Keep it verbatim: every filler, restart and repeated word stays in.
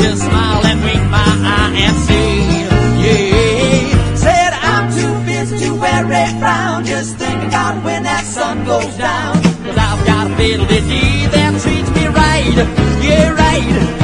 just smile and wink my eye and see. Yeah, said I'm too busy to worry frown, just think about when that sun goes down. Cause I've got a fiddle-dee-dee that treats me right, yeah right.